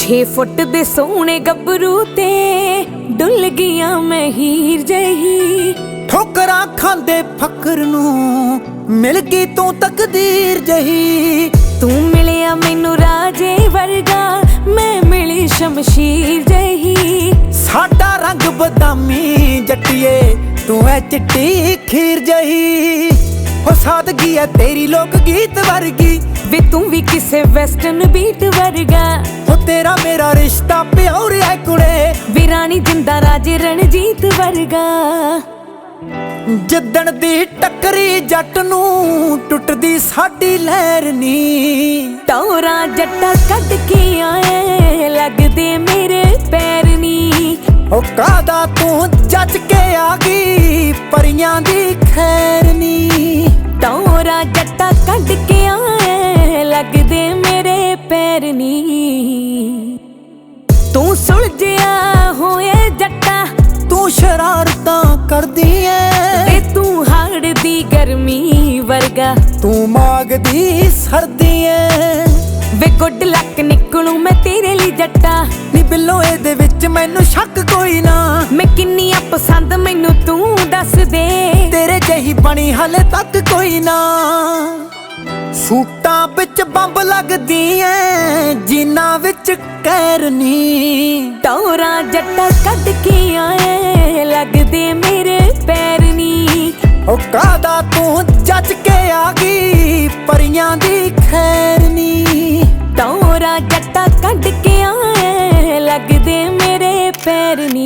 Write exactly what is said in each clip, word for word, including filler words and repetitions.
छे फुट दे सोहणे गबरू ते डुल गया मैं हीर जही। ठोकरां खांदे फकर नूं मिल गई तू तकदीर जही। तू मिलिया मैनू राजे वर्गा मैं मिली शमशीर जही। साडा रंग बदामी जट्टिए तू है चिट्टी खीर जही। हो सादगी है तेरी लोक गीत वर्गी वे तू भी किसे वेस्टर्न बीट वर्गा। हो तेरा मेरा रिश्ता प्योर है कुड़े वी रानी जिंदा राजे रणजीत वर्गा। जिद्दण दी टक्करी जट नूं टुटदी साडी लहर नी। टौरा जट्टा कट के आए लगदे मेरे पैर नी। ओ कादा तू जज के आ गई परियां दी खैर नी। टौरा जट्टा कट के आए लगदे मेरे पैर नी। तू सुलझिया होए जट्टा तू शरारतां करदी ऐ ते तू हाड़ दी गर्मी वर्गा। तू माग दी सर्दी ऐ वे गुड लक निकलूं मैं तेरे लिए जट्टा। नी बिल्लो एदे विच मैनू शक कोई ना। मैं किन्नी आ पसंद मैनू तू दस दे तेरे जही बनी हले तक कोई ना। सूटां विच बंब लगदी ऐ जीना विच कैर नी। टौरा जट्टा कट के आए लगदे मेरे पैर नी। ओ कादा तू जज के आ गई परियां दी खैर नी। टौरा जट्टा कट के आए लगदे मेरे पैर नी।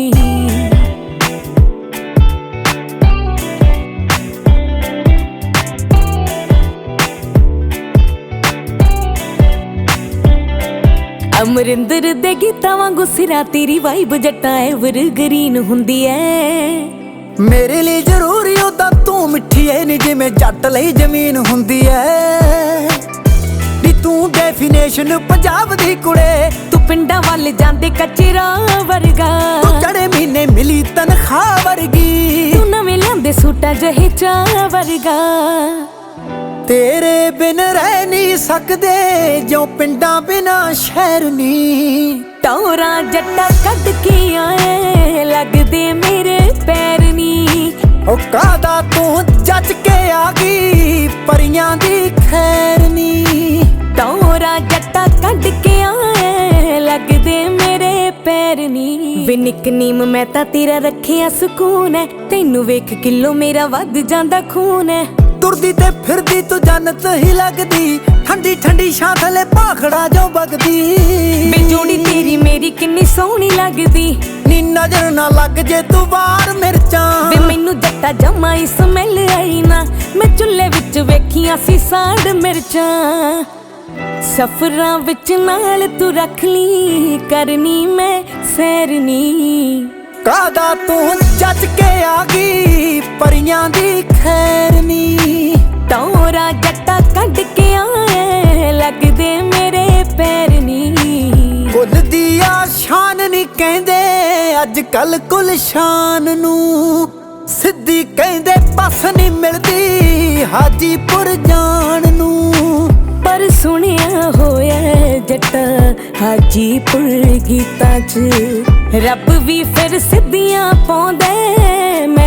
अमरिंदर दे गीतां वांगू सिरा तेरी वाइब जट्टा एवरग्रीन हुंदी ऐ। मेरे लिए जरूरी ओदा तू मिठी ऐ नी जिवें जट लई जमीन हुंदी ऐ। नी तू डेफिनेशन पंजाब दी कुड़े तू पिंडा वल जांदे कचरा वर्गा। तू जड़े महीने मिली तनखा वर्गी तू नवें लिआंदे सूटा जहे चा वर्गा। तेरे बिन रह नहीं सकदे जो पिंडा बिना शहर नी। टौरा जट्टा कट के आए लगदे मेरे पैर नी। ओ कादा तू जज के आ गई परियां दी खैर नी। टौरा जट्टा कट के आए लगदे मेरे पैर नी। वे निकनीम मैं तां तेरा रखिया सुकून है तैनू वेख किलो मेरा वध जांदा खून है। तुरदी ते फिरदी तू जन्नत ही लगदी ठंडी ठंडी छां थले भाखड़ा जो बगदी। वे जोड़ी तेरी मेरी किन्नी सोहनी लगदी नी नजर ना लग जे तू वार मिर्चां। वे मैनू जट्टा जम्मा ही स्मैल आई ना। मैं चुल्हे विच वेखियां सी साड़ मिर्चां। सफरां विच नाल तू रख ली करनी मैं सैर नी। कादा तू जज के आ गई परियां दी खैर नी। टौरा जट्टा कट के आए लगदे मेरे पैर नी। कुल दी आ शान नी कहंदे अज कल कुल शान नू। सिद्धी कहंदे पस नी मिलदी हाजीपुर जान नू। पर सुनिया होया जट्टा हाजीपुर गीतां च रब भी फिर सिद्धियां पाउंदे।